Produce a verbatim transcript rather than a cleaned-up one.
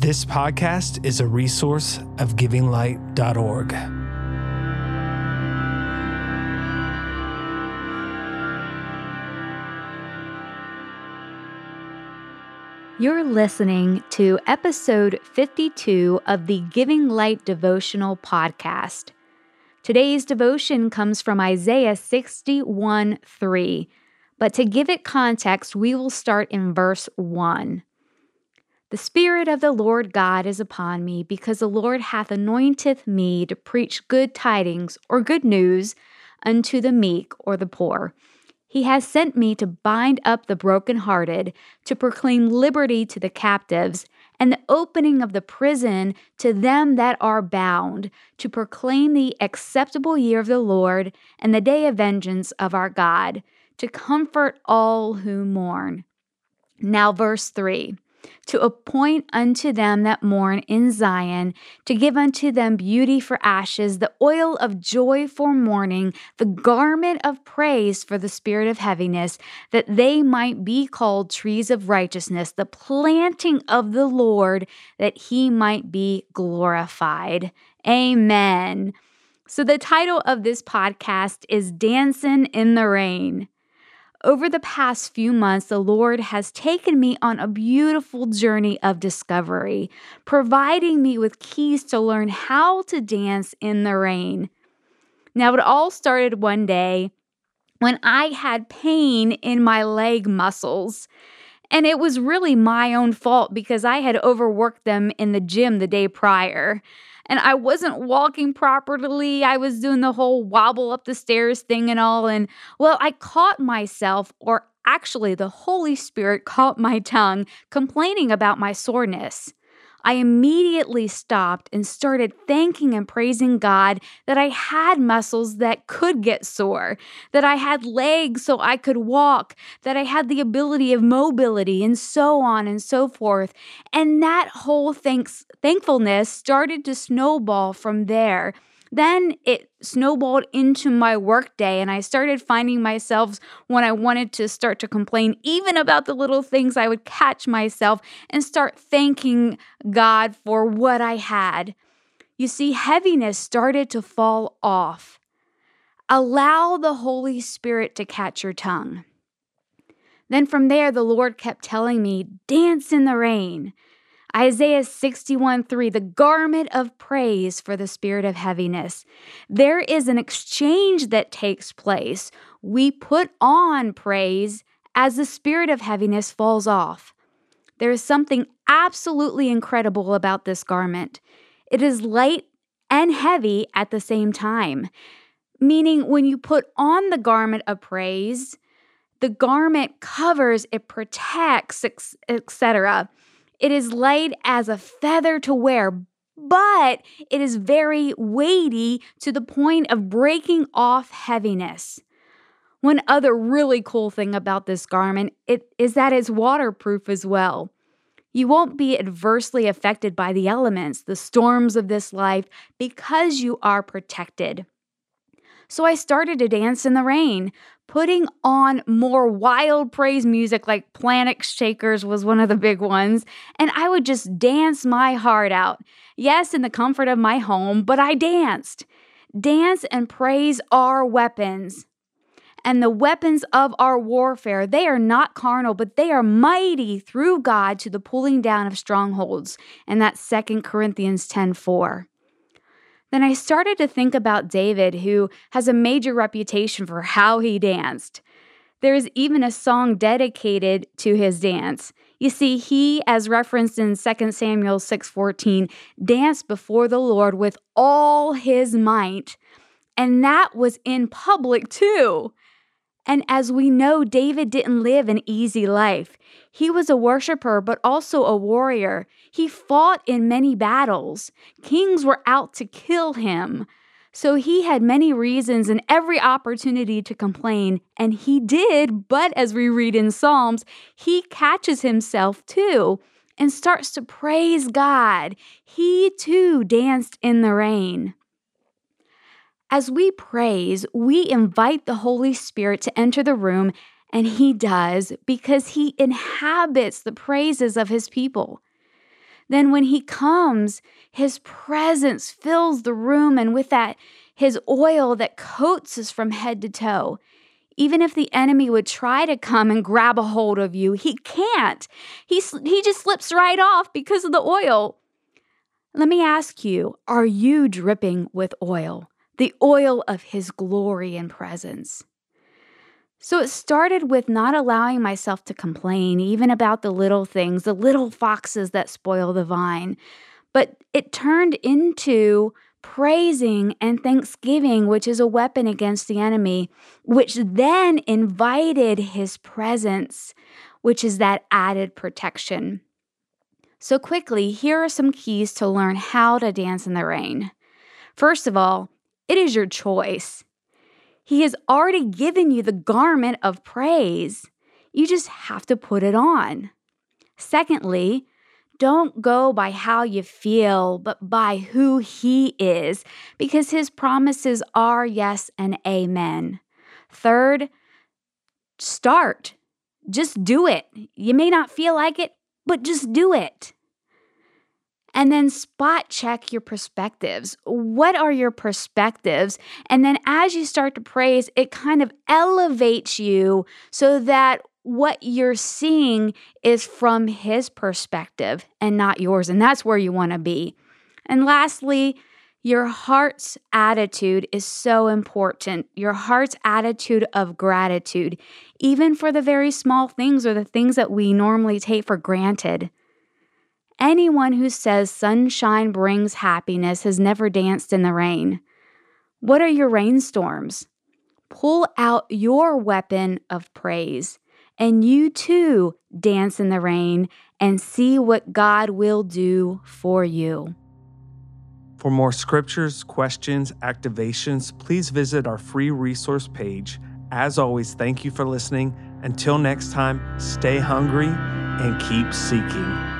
This podcast is a resource of giving light dot org. You're listening to episode fifty-two of the Giving Light Devotional Podcast. Today's devotion comes from Isaiah sixty-one three, but to give it context, we will start in verse one. The Spirit of the Lord God is upon me, because the Lord hath anointed me to preach good tidings, or good news, unto the meek or the poor. He has sent me to bind up the brokenhearted, to proclaim liberty to the captives, and the opening of the prison to them that are bound, to proclaim the acceptable year of the Lord, and the day of vengeance of our God, to comfort all who mourn. Now verse three. To appoint unto them that mourn in Zion, to give unto them beauty for ashes, the oil of joy for mourning, the garment of praise for the spirit of heaviness, that they might be called trees of righteousness, the planting of the Lord, that he might be glorified. Amen. So the title of this podcast is Dancing in the Rain. Over the past few months, the Lord has taken me on a beautiful journey of discovery, providing me with keys to learn how to dance in the rain. Now, it all started one day when I had pain in my leg muscles. And it was really my own fault because I had overworked them in the gym the day prior. And I wasn't walking properly. I was doing the whole wobble up the stairs thing and all. And well, I caught myself, or actually the Holy Spirit caught my tongue, complaining about my soreness. I immediately stopped and started thanking and praising God that I had muscles that could get sore, that I had legs so I could walk, that I had the ability of mobility, and so on and so forth. And that whole thanks, thankfulness started to snowball from there. Then it snowballed into my workday, and I started finding myself, when I wanted to start to complain, even about the little things, I would catch myself and start thanking God for what I had. You see, heaviness started to fall off. Allow the Holy Spirit to catch your tongue. Then from there, the Lord kept telling me, dance in the rain. Isaiah sixty-one three, the garment of praise for the spirit of heaviness. There is an exchange that takes place. We put on praise as the spirit of heaviness falls off. There is something absolutely incredible about this garment. It is light and heavy at the same time, meaning when you put on the garment of praise, the garment covers, it protects, et cetera. It is light as a feather to wear, but it is very weighty to the point of breaking off heaviness. One other really cool thing about this garment it, is that it's waterproof as well. You won't be adversely affected by the elements, the storms of this life, because you are protected. So I started to dance in the rain, putting on more wild praise music like Planet Shakers was one of the big ones, and I would just dance my heart out. Yes, in the comfort of my home, but I danced. Dance and praise are weapons. And the weapons of our warfare, they are not carnal, but they are mighty through God to the pulling down of strongholds. And that's Second Corinthians ten four. Then I started to think about David, who has a major reputation for how he danced. There is even a song dedicated to his dance. You see, he, as referenced in Second Samuel six fourteen, danced before the Lord with all his might, and that was in public too. And as we know, David didn't live an easy life. He was a worshiper, but also a warrior. He fought in many battles. Kings were out to kill him. So he had many reasons and every opportunity to complain, and he did, but as we read in Psalms, he catches himself too and starts to praise God. He too danced in the rain. As we praise, we invite the Holy Spirit to enter the room, and he does because he inhabits the praises of his people. Then when he comes, his presence fills the room, and with that, his oil that coats us from head to toe. Even if the enemy would try to come and grab a hold of you, he can't. He, he just slips right off because of the oil. Let me ask you, are you dripping with oil? The oil of his glory and presence. So it started with not allowing myself to complain, even about the little things, the little foxes that spoil the vine. But it turned into praising and thanksgiving, which is a weapon against the enemy, which then invited his presence, which is that added protection. So quickly, here are some keys to learn how to dance in the rain. First of all, it is your choice. He has already given you the garment of praise. You just have to put it on. Secondly, don't go by how you feel, but by who he is, because his promises are yes and amen. Third, start. Just do it. You may not feel like it, but just do it. And then spot check your perspectives. What are your perspectives? And then as you start to praise, it kind of elevates you so that what you're seeing is from his perspective and not yours. And that's where you want to be. And lastly, your heart's attitude is so important. Your heart's attitude of gratitude, even for the very small things or the things that we normally take for granted. Anyone who says sunshine brings happiness has never danced in the rain. What are your rainstorms? Pull out your weapon of praise, and you too dance in the rain and see what God will do for you. For more scriptures, questions, activations, please visit our free resource page. As always, thank you for listening. Until next time, stay hungry and keep seeking.